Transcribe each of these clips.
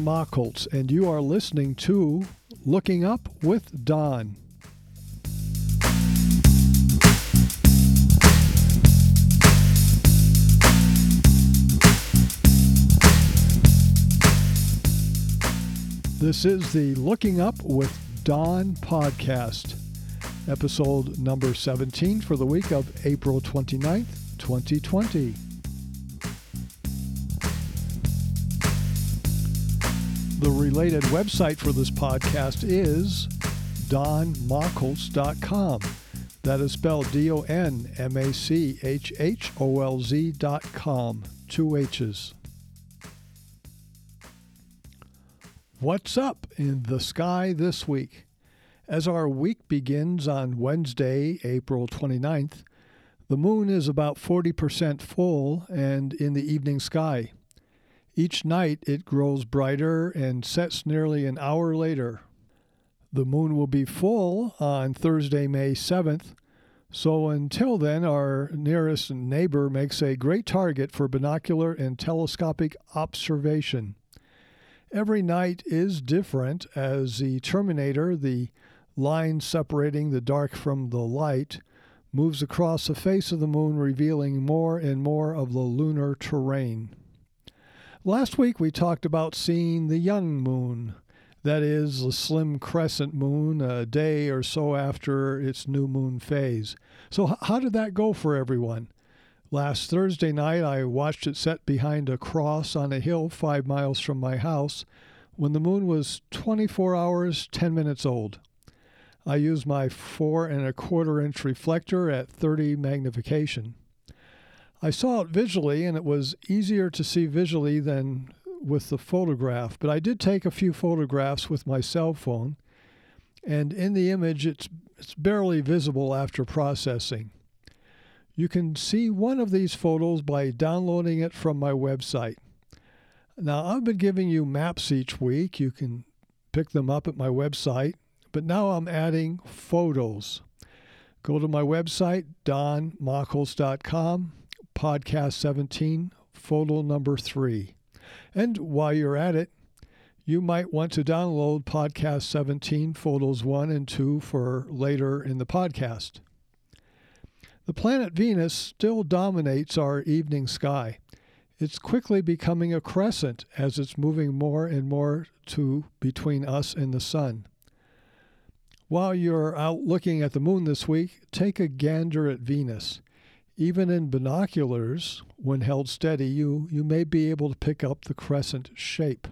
Don Machholz, and you are listening to Looking Up with Don. This is the Looking Up with Don podcast, episode number 17 for the week of April 29th, 2020. The related website for this podcast is donmachholz.com. That is spelled DONMACHHOLZ.com. 2 H's. What's up in the sky this week? As our week begins on Wednesday, April 29th, the moon is about 40% full and in the evening sky. Each night it grows brighter and sets nearly an hour later. The moon will be full on Thursday, May 7th, so until then our nearest neighbor makes a great target for binocular and telescopic observation. Every night is different as the terminator, the line separating the dark from the light, moves across the face of the moon, revealing more and more of the lunar terrain. Last week we talked about seeing the young moon, that is, the slim crescent moon, a day or so after its new moon phase. So how did that go for everyone? Last Thursday night I watched it set behind a cross on a hill 5 miles from my house when the moon was 24 hours, 10 minutes old. I used my 4 1/4 inch reflector at 30 magnification. I saw it visually, and it was easier to see visually than with the photograph, but I did take a few photographs with my cell phone, and in the image it's barely visible after processing. You can see one of these photos by downloading it from my website. Now, I've been giving you maps each week. You can pick them up at my website, but now I'm adding photos. Go to my website, donmachholz.com. Podcast 17, photo number 3. And while you're at it, you might want to download Podcast 17, photos 1 and 2 for later in the podcast. The planet Venus still dominates our evening sky. It's quickly becoming a crescent as it's moving more and more to between us and the sun. While you're out looking at the moon this week, take a gander at Venus. Even in binoculars, when held steady, you may be able to pick up the crescent shape.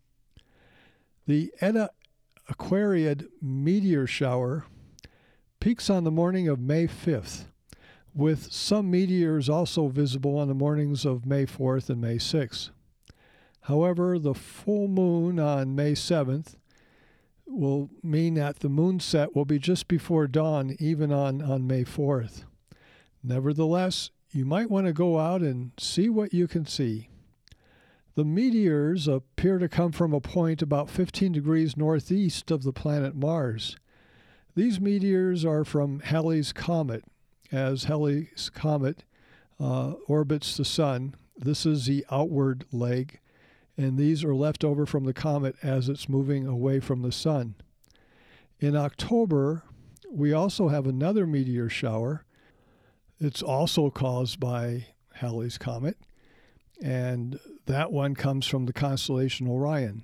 The Eta Aquariid meteor shower peaks on the morning of May 5th, with some meteors also visible on the mornings of May 4th and May 6th. However, the full moon on May 7th will mean that the moon set will be just before dawn, even on May 4th. Nevertheless, you might want to go out and see what you can see. The meteors appear to come from a point about 15 degrees northeast of the planet Mars. These meteors are from Halley's Comet. As Halley's Comet orbits the sun, this is the outward leg, and these are left over from the comet as it's moving away from the sun. In October, we also have another meteor shower. It's also caused by Halley's Comet, and that one comes from the constellation Orion.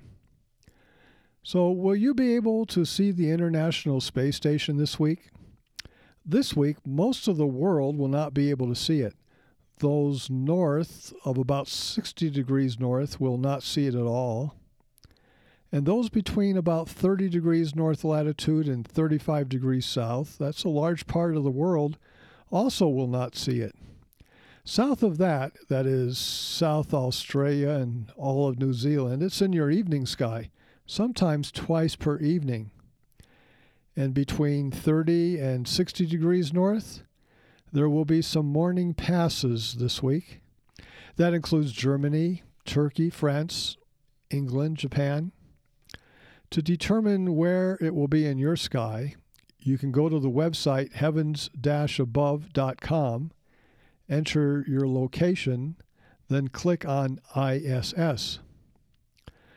So will you be able to see the International Space Station this week? This week, most of the world will not be able to see it. Those north of about 60 degrees north will not see it at all. And those between about 30 degrees north latitude and 35 degrees south, that's a large part of the world, also will not see it. South of that is South Australia and all of New Zealand, it's in your evening sky, sometimes twice per evening. And between 30 and 60 degrees north, there will be some morning passes this week. That includes Germany, Turkey, France, England, Japan. To determine where it will be in your sky, you can go to the website heavens-above.com, enter your location, then click on ISS.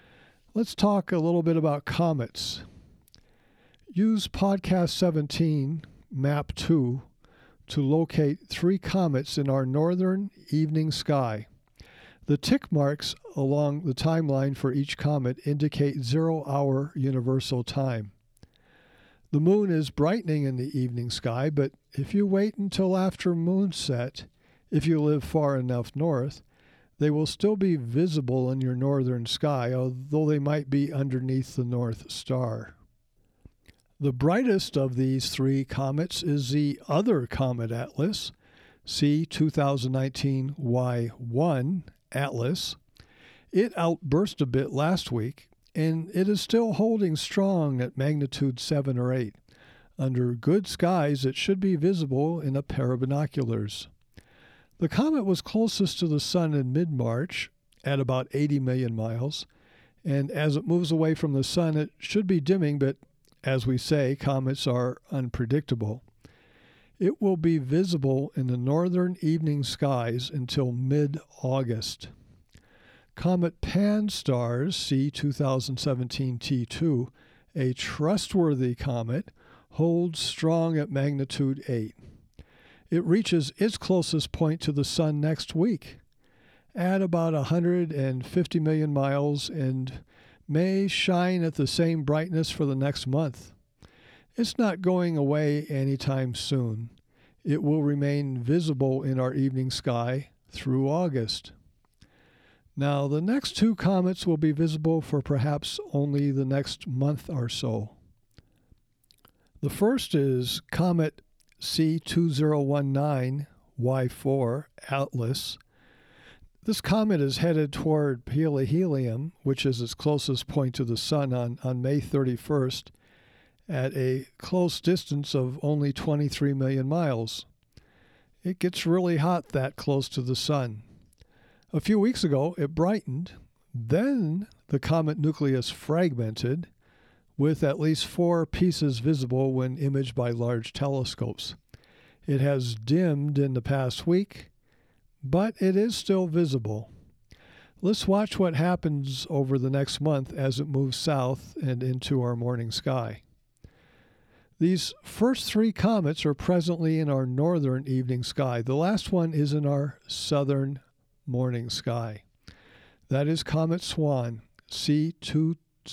Let's talk a little bit about comets. Use Podcast 17, Map 2, to locate 3 comets in our northern evening sky. The tick marks along the timeline for each comet indicate 0-hour universal time. The moon is brightening in the evening sky, but if you wait until after moonset, if you live far enough north, they will still be visible in your northern sky, although they might be underneath the North Star. The brightest of these 3 comets is the other Comet Atlas, C 2019 Y1 Atlas. It outburst a bit last week, and it is still holding strong at magnitude 7 or 8. Under good skies, it should be visible in a pair of binoculars. The comet was closest to the Sun in mid-March, at about 80 million miles, and as it moves away from the Sun, it should be dimming, but as we say, comets are unpredictable. It will be visible in the northern evening skies until mid-August. Comet Pan-STARRS C 2017 T2, a trustworthy comet, holds strong at magnitude 8. It reaches its closest point to the Sun next week, at about 150 million miles, and may shine at the same brightness for the next month. It's not going away anytime soon. It will remain visible in our evening sky through August. Now, the next 2 comets will be visible for perhaps only the next month or so. The first is Comet C2019 Y4 Atlas. This comet is headed toward perihelion, which is its closest point to the Sun, on May 31st, at a close distance of only 23 million miles. It gets really hot that close to the Sun. A few weeks ago, it brightened. Then the comet nucleus fragmented, with at least 4 pieces visible when imaged by large telescopes. It has dimmed in the past week, but it is still visible. Let's watch what happens over the next month as it moves south and into our morning sky. These first 3 comets are presently in our northern evening sky. The last one is in our southern morning sky. That is Comet Swan, C2020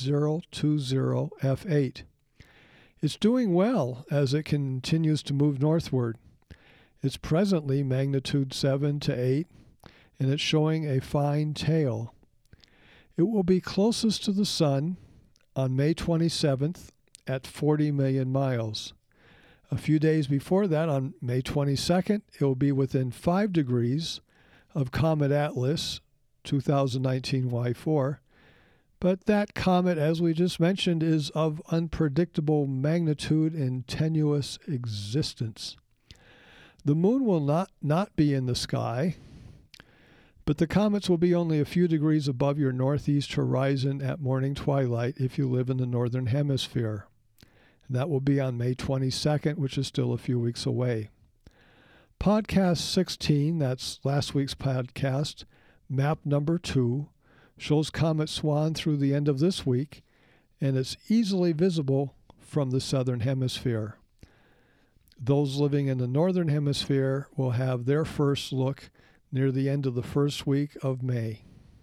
F8. It's doing well as it continues to move northward. It's presently magnitude 7 to 8, and it's showing a fine tail. It will be closest to the Sun on May 27th at 40 million miles. A few days before that, on May 22nd, it will be within 5 degrees of Comet Atlas 2019 Y4. But that comet, as we just mentioned, is of unpredictable magnitude and tenuous existence. The moon will not be in the sky, but the comets will be only a few degrees above your northeast horizon at morning twilight if you live in the northern hemisphere. And that will be on May 22nd, which is still a few weeks away. Podcast 16, that's last week's podcast, map number 2, shows Comet Swan through the end of this week, and it's easily visible from the southern hemisphere. Those living in the northern hemisphere will have their first look near the end of the first week of May.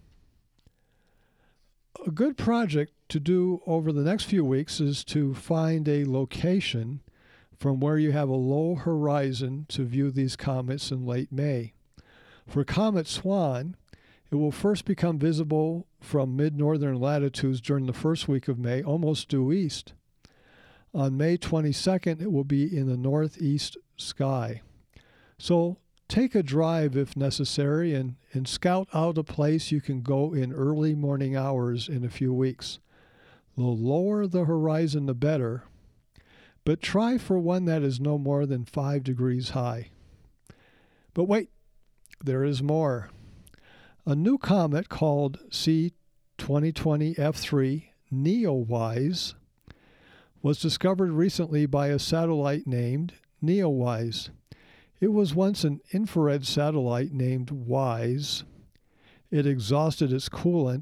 A good project to do over the next few weeks is to find a location from where you have a low horizon to view these comets in late May. For Comet Swan, it will first become visible from mid-northern latitudes during the first week of May, almost due east. On May 22nd, it will be in the northeast sky. So take a drive if necessary and scout out a place you can go in early morning hours in a few weeks. The lower the horizon, the better, but try for one that is no more than 5 degrees high. But wait, there is more. A new comet called C2020 F3 Neowise was discovered recently by a satellite named Neowise. It was once an infrared satellite named WISE. It exhausted its coolant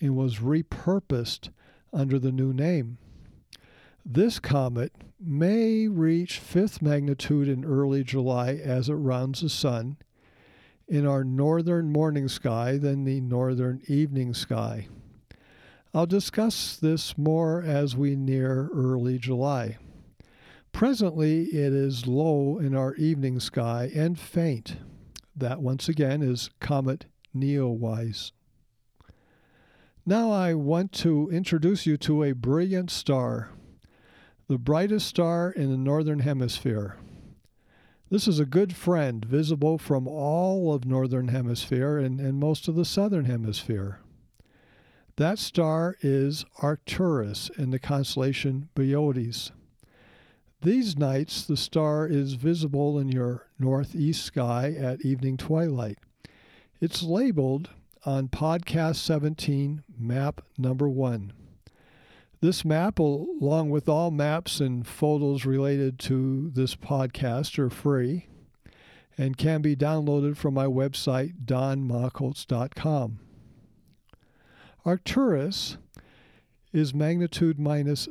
and was repurposed under the new name. This comet may reach fifth magnitude in early July as it rounds the sun in our northern morning sky than the northern evening sky. I'll discuss this more as we near early July. Presently, it is low in our evening sky and faint. That, once again, is Comet Neowise. Now I want to introduce you to a brilliant star, the brightest star in the northern hemisphere. This is a good friend, visible from all of northern hemisphere and most of the southern hemisphere. That star is Arcturus in the constellation Boötes. These nights, the star is visible in your northeast sky at evening twilight. It's labeled on Podcast 17, map number 1. This map, along with all maps and photos related to this podcast, are free and can be downloaded from my website, donmachholtz.com. Arcturus is magnitude minus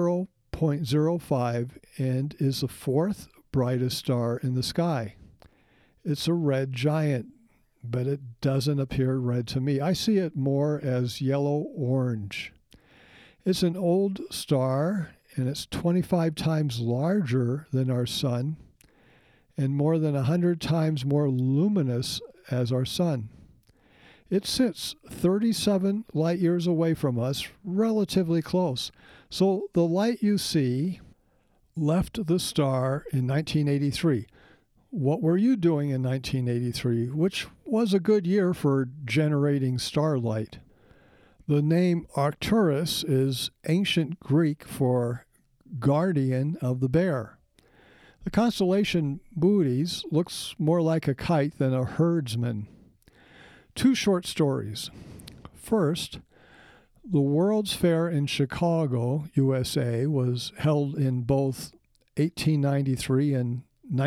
0.05 and is the fourth brightest star in the sky. It's a red giant, but it doesn't appear red to me. I see it more as yellow-orange. It's an old star, and it's 25 times larger than our sun and more than 100 times more luminous as our sun. It sits 37 light years away from us, relatively close. So the light you see left the star in 1983. What were you doing in 1983, which was a good year for generating starlight? The name Arcturus is ancient Greek for guardian of the bear. The constellation Boötes looks more like a kite than a herdsman. 2 short stories. First, the World's Fair in Chicago, USA, was held in both 1893 and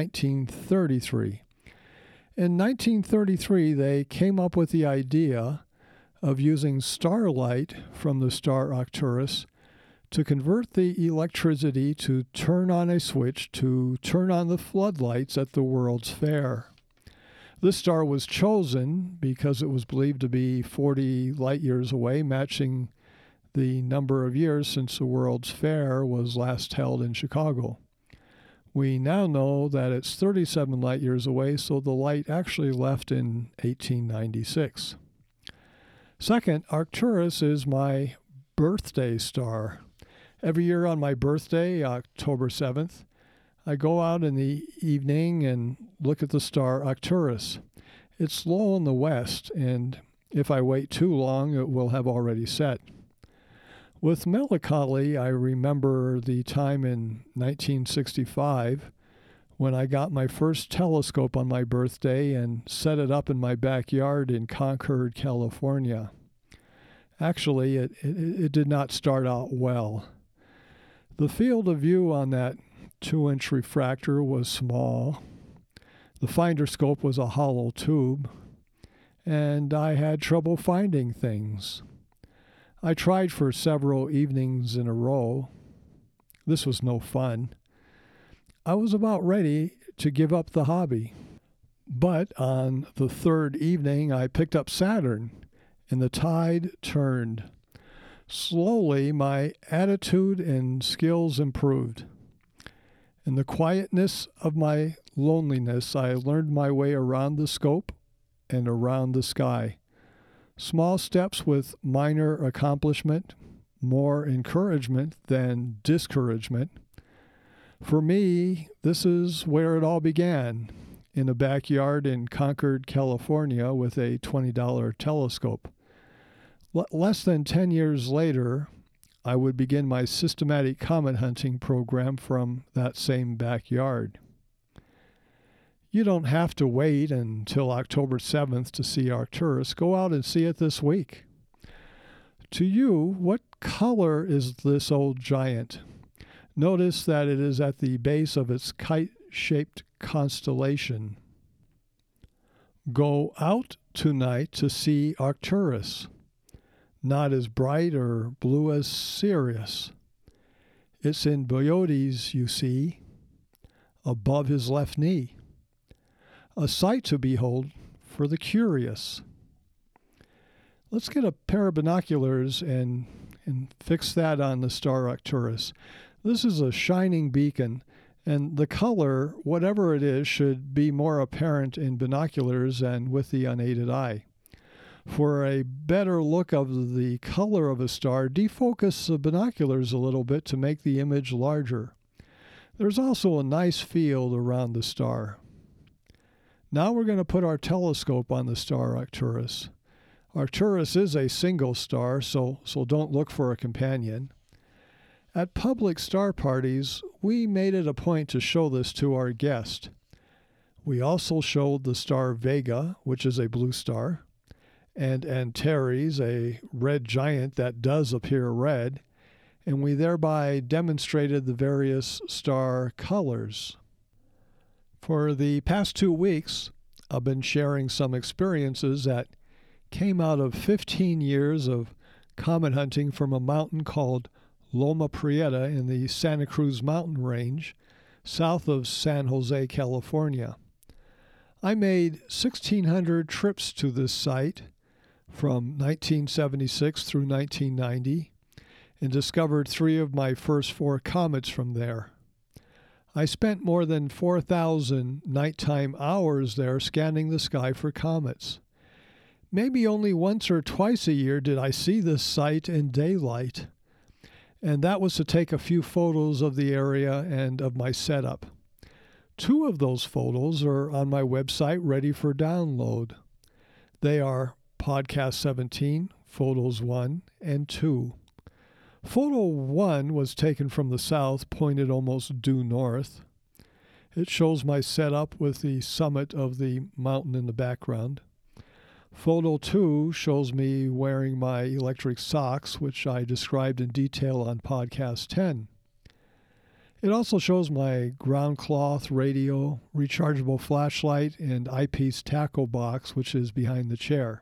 1933. In 1933, they came up with the idea of using starlight from the star Arcturus to convert the electricity to turn on a switch to turn on the floodlights at the World's Fair. This star was chosen because it was believed to be 40 light years away, matching the number of years since the World's Fair was last held in Chicago. We now know that it's 37 light years away, so the light actually left in 1896. Second, Arcturus is my birthday star. Every year on my birthday, October 7th, I go out in the evening and look at the star Arcturus. It's low in the west, and if I wait too long, it will have already set. With melancholy, I remember the time in 1965 when I got my first telescope on my birthday and set it up in my backyard in Concord, California. Actually, it did not start out well. The field of view on that 2-inch refractor was small. The finder scope was a hollow tube, and I had trouble finding things. I tried for several evenings in a row. This was no fun. I was about ready to give up the hobby. But on the third evening, I picked up Saturn, and the tide turned. Slowly, my attitude and skills improved. In the quietness of my loneliness, I learned my way around the scope and around the sky. Small steps with minor accomplishment, more encouragement than discouragement. For me, this is where it all began, in a backyard in Concord, California, with a $20 telescope. Less than 10 years later, I would begin my systematic comet hunting program from that same backyard. You don't have to wait until October 7th to see Arcturus. Go out and see it this week. To you, what color is this old giant? Notice that it is at the base of its kite-shaped constellation. Go out tonight to see Arcturus. not as bright or blue as Sirius. It's in Boötes, you see, above his left knee. A sight to behold for the curious. Let's get a pair of binoculars and fix that on the star Arcturus. This is a shining beacon, and the color, whatever it is, should be more apparent in binoculars than with the unaided eye. For a better look of the color of a star, defocus the binoculars a little bit to make the image larger. There's also a nice field around the star. Now we're going to put our telescope on the star Arcturus. Arcturus is a single star, so don't look for a companion. At public star parties, we made it a point to show this to our guest. We also showed the star Vega, which is a blue star, and Antares, a red giant that does appear red, and we thereby demonstrated the various star colors. For the past 2 weeks, I've been sharing some experiences that came out of 15 years of comet hunting from a mountain called Loma Prieta in the Santa Cruz mountain range, south of San Jose, California. I made 1,600 trips to this site from 1976 through 1990 and discovered 3 of my first 4 comets from there. I spent more than 4,000 nighttime hours there scanning the sky for comets. Maybe only once or twice a year did I see this site in daylight, and that was to take a few photos of the area and of my setup. 2 of those photos are on my website ready for download. They are Podcast 17, Photos 1 and 2. Photo 1 was taken from the south, pointed almost due north. It shows my setup with the summit of the mountain in the background. Photo 2 shows me wearing my electric socks, which I described in detail on Podcast 10. It also shows my ground cloth, radio, rechargeable flashlight, and eyepiece tackle box, which is behind the chair.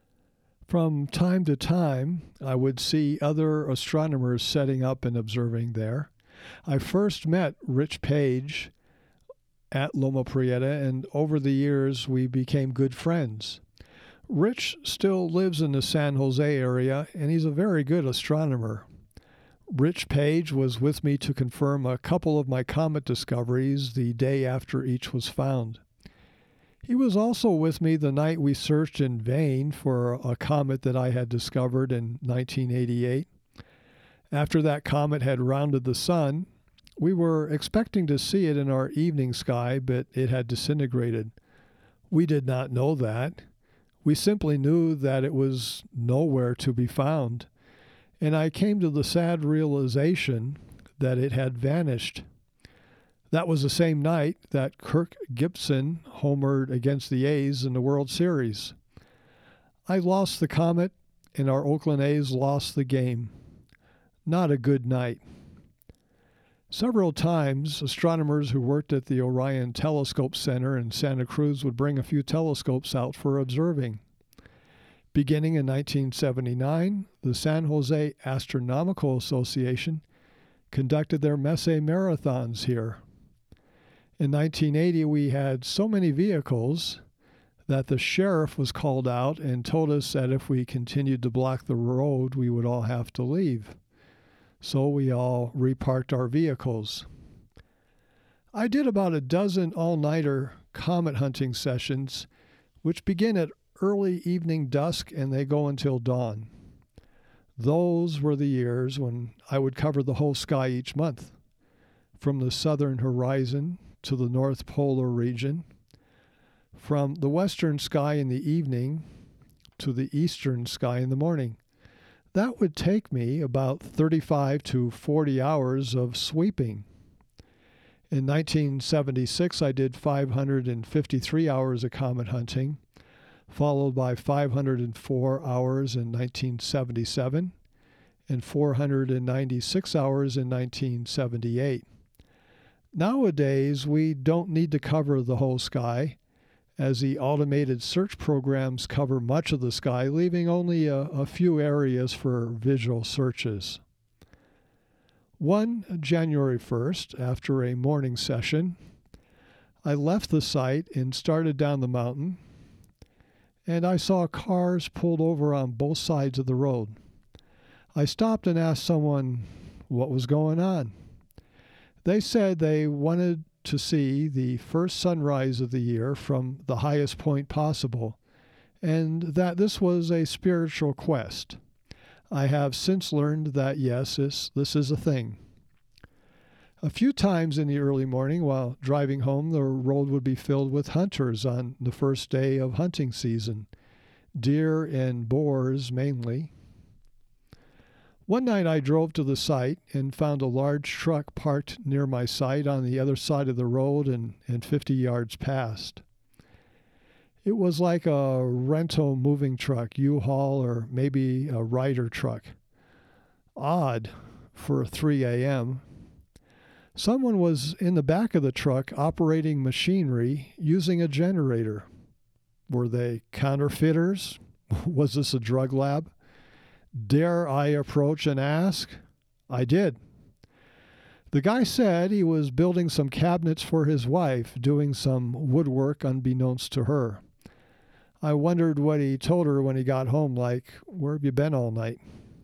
From time to time, I would see other astronomers setting up and observing there. I first met Rich Page at Loma Prieta, and over the years we became good friends. Rich still lives in the San Jose area, and he's a very good astronomer. Rich Page was with me to confirm a couple of my comet discoveries the day after each was found. He was also with me the night we searched in vain for a comet that I had discovered in 1988. After that comet had rounded the sun, we were expecting to see it in our evening sky, but it had disintegrated. We did not know that. We simply knew that it was nowhere to be found, and I came to the sad realization that it had vanished. That was the same night that Kirk Gibson homered against the A's in the World Series. I lost the comet, and our Oakland A's lost the game. Not a good night. Several times, astronomers who worked at the Orion Telescope Center in Santa Cruz would bring a few telescopes out for observing. Beginning in 1979, the San Jose Astronomical Association conducted their Messe marathons here. In 1980, we had so many vehicles that the sheriff was called out and told us that if we continued to block the road, we would all have to leave. So we all reparked our vehicles. I did about a dozen all-nighter comet hunting sessions, which begin at early evening dusk and they go until dawn. Those were the years when I would cover the whole sky each month, from the southern horizon to the North Polar region, from the western sky in the evening to the eastern sky in the morning. That would take me about 35 to 40 hours of sweeping. In 1976, I did 553 hours of comet hunting, followed by 504 hours in 1977 and 496 hours in 1978. Nowadays, we don't need to cover the whole sky, as the automated search programs cover much of the sky, leaving only a few areas for visual searches. One January 1st, after a morning session, I left the site and started down the mountain, and I saw cars pulled over on both sides of the road. I stopped and asked someone what was going on. They said they wanted to see the first sunrise of the year from the highest point possible, and that this was a spiritual quest. I have since learned that yes, this is a thing. A few times in the early morning while driving home, the road would be filled with hunters on the first day of hunting season, deer and boars mainly. One night I drove to the site and found a large truck parked near my site on the other side of the road and 50 yards past. It was like a rental moving truck, U-Haul, or maybe a Ryder truck. Odd for 3 a.m. Someone was in the back of the truck operating machinery using a generator. Were they counterfeiters? Was this a drug lab? Dare I approach and ask? I did. The guy said he was building some cabinets for his wife, doing some woodwork unbeknownst to her. I wondered what he told her when he got home, like, "Where have you been all night?"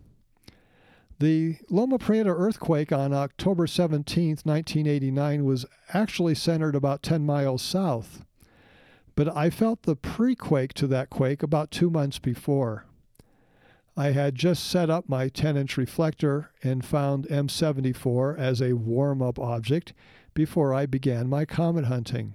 The Loma Prieta earthquake on October 17, 1989 was actually centered about 10 miles south, but I felt the pre-quake to that quake about 2 months before. I had just set up my 10-inch reflector and found M74 as a warm-up object before I began my comet hunting.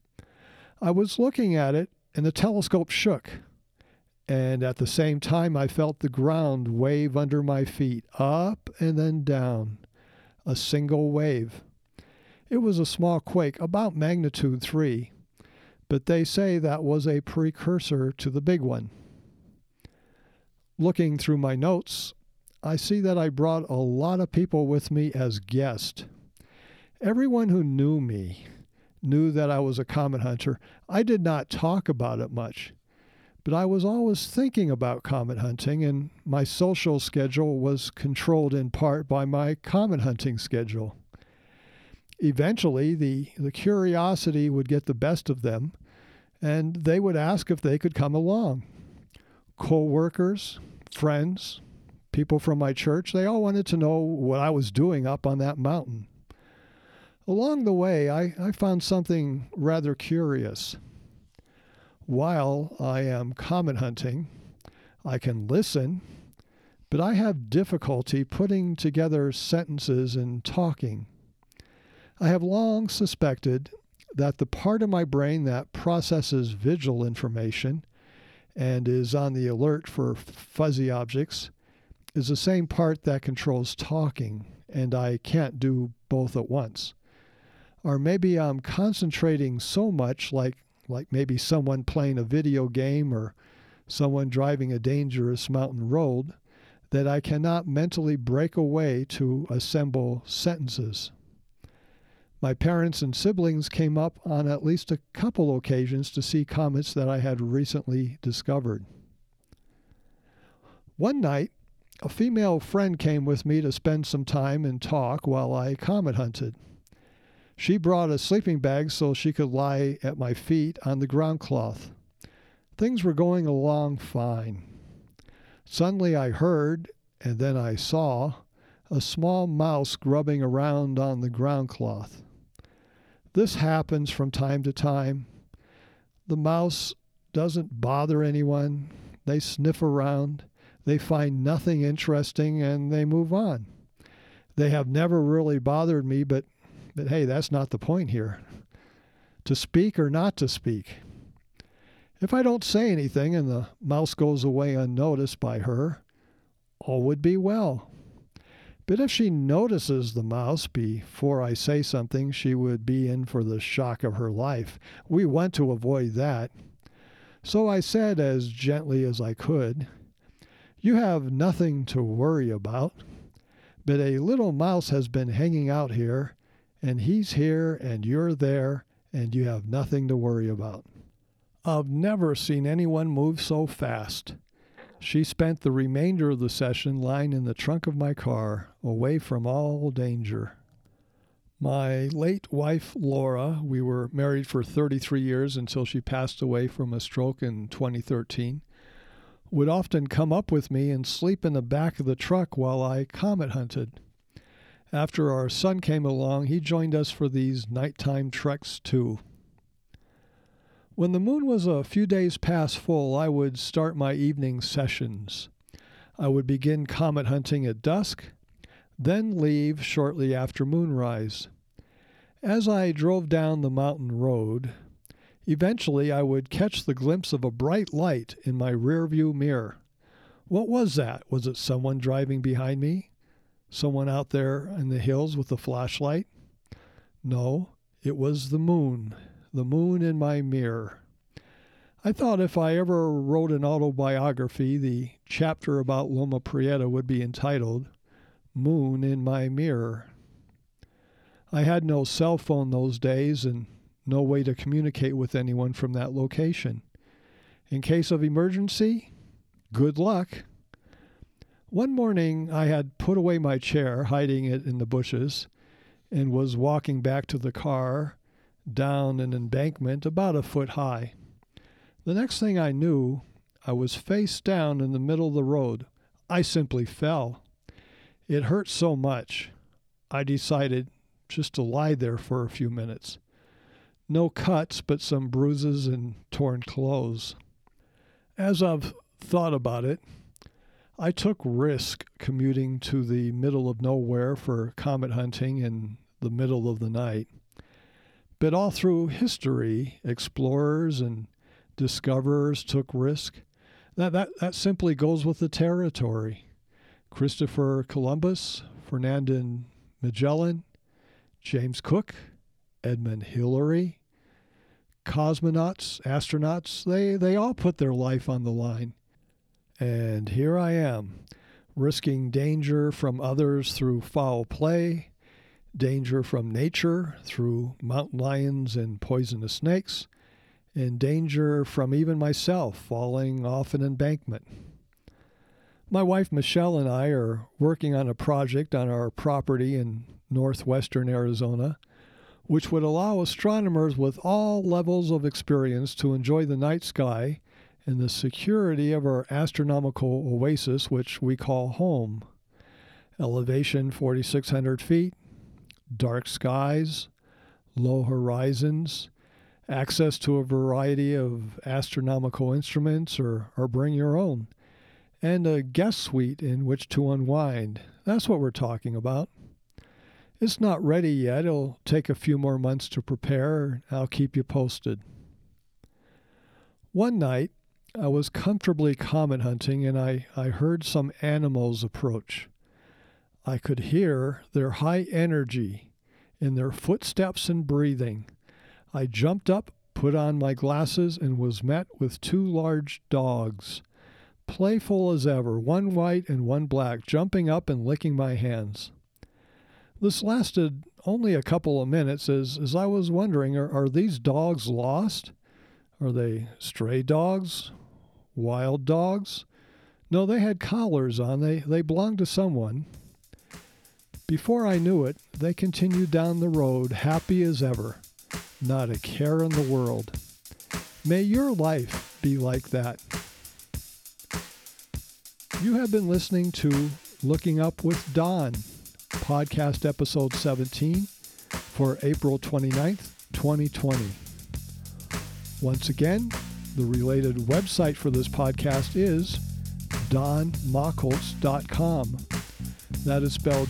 I was looking at it and the telescope shook, and at the same time I felt the ground wave under my feet, up and then down, a single wave. It was a small quake, about magnitude 3, but they say that was a precursor to the big one. Looking through my notes, I see that I brought a lot of people with me as guests. Everyone who knew me knew that I was a comet hunter. I did not talk about it much, but I was always thinking about comet hunting, and my social schedule was controlled in part by my comet hunting schedule. Eventually, the curiosity would get the best of them, and they would ask if they could come along. Co-workers, friends, people from my church, they all wanted to know what I was doing up on that mountain. Along the way, I found something rather curious. While I am comet hunting, I can listen, but I have difficulty putting together sentences and talking. I have long suspected that the part of my brain that processes visual information and is on the alert for fuzzy objects is the same part that controls talking, and I can't do both at once. Or maybe I'm concentrating so much, like maybe someone playing a video game or someone driving a dangerous mountain road, that I cannot mentally break away to assemble sentences. My parents and siblings came up on at least a couple occasions to see comets that I had recently discovered. One night, a female friend came with me to spend some time and talk while I comet hunted. She brought a sleeping bag so she could lie at my feet on the ground cloth. Things were going along fine. Suddenly I heard, and then I saw, a small mouse grubbing around on the ground cloth. This happens from time to time. The mouse doesn't bother anyone. They sniff around. They find nothing interesting and they move on. They have never really bothered me, but hey, that's not the point here. To speak or not to speak. If I don't say anything and the mouse goes away unnoticed by her, all would be well. But if she notices the mouse before I say something, she would be in for the shock of her life. We want to avoid that. So I said as gently as I could, "You have nothing to worry about, but a little mouse has been hanging out here, and he's here and you're there, and you have nothing to worry about." I've never seen anyone move so fast. She spent the remainder of the session lying in the trunk of my car, away from all danger. My late wife, Laura, we were married for 33 years until she passed away from a stroke in 2013, would often come up with me and sleep in the back of the truck while I comet hunted. After our son came along, he joined us for these nighttime treks too. When the moon was a few days past full, I would start my evening sessions. I would begin comet hunting at dusk, then leave shortly after moonrise. As I drove down the mountain road, eventually I would catch the glimpse of a bright light in my rearview mirror. What was that? Was it someone driving behind me? Someone out there in the hills with a flashlight? No, it was the moon in my mirror. I thought if I ever wrote an autobiography, the chapter about Loma Prieta would be entitled Moon in My Mirror. I had no cell phone those days and no way to communicate with anyone from that location. In case of emergency, good luck. One morning I had put away my chair, hiding it in the bushes, and was walking back to the car down an embankment about a foot high. The next thing I knew, I was face down in the middle of the road. I simply fell. It hurt so much, I decided just to lie there for a few minutes. No cuts, but some bruises and torn clothes. As I've thought about it, I took risk commuting to the middle of nowhere for comet hunting in the middle of the night. But all through history, explorers and discoverers took risk. That simply goes with the territory. Christopher Columbus, Ferdinand Magellan, James Cook, Edmund Hillary, cosmonauts, astronauts, they all put their life on the line. And here I am, risking danger from others through foul play, danger from nature through mountain lions and poisonous snakes, and danger from even myself falling off an embankment. My wife Michelle and I are working on a project on our property in northwestern Arizona, which would allow astronomers with all levels of experience to enjoy the night sky and the security of our astronomical oasis, which we call home. Elevation 4,600 feet, dark skies, low horizons, access to a variety of astronomical instruments or bring your own, and a guest suite in which to unwind. That's what we're talking about. It's not ready yet. It'll take a few more months to prepare. I'll keep you posted. One night, I was comfortably comet hunting and I heard some animals approach. I could hear their high energy in their footsteps and breathing. I jumped up, put on my glasses, and was met with two large dogs, playful as ever, one white and one black, jumping up and licking my hands. This lasted only a couple of minutes as I was wondering, are these dogs lost? Are they stray dogs? Wild dogs? No, they had collars on. They belonged to someone. Before I knew it, they continued down the road, happy as ever. Not a care in the world. May your life be like that. You have been listening to Looking Up with Don, podcast episode 17 for April 29th, 2020. Once again, the related website for this podcast is donmachholz.com. That is spelled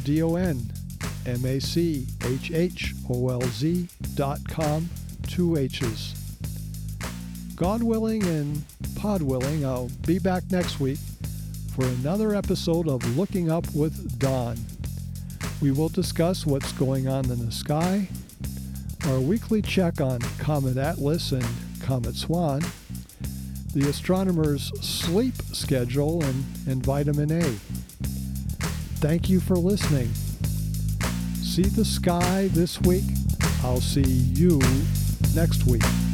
DonMachholz.com, 2 H's. God willing and pod willing, I'll be back next week for another episode of Looking Up with Don. We will discuss what's going on in the sky, our weekly check on Comet Atlas and Comet Swan, the astronomer's sleep schedule, and vitamin A. Thank you for listening. See the sky this week. I'll see you next week.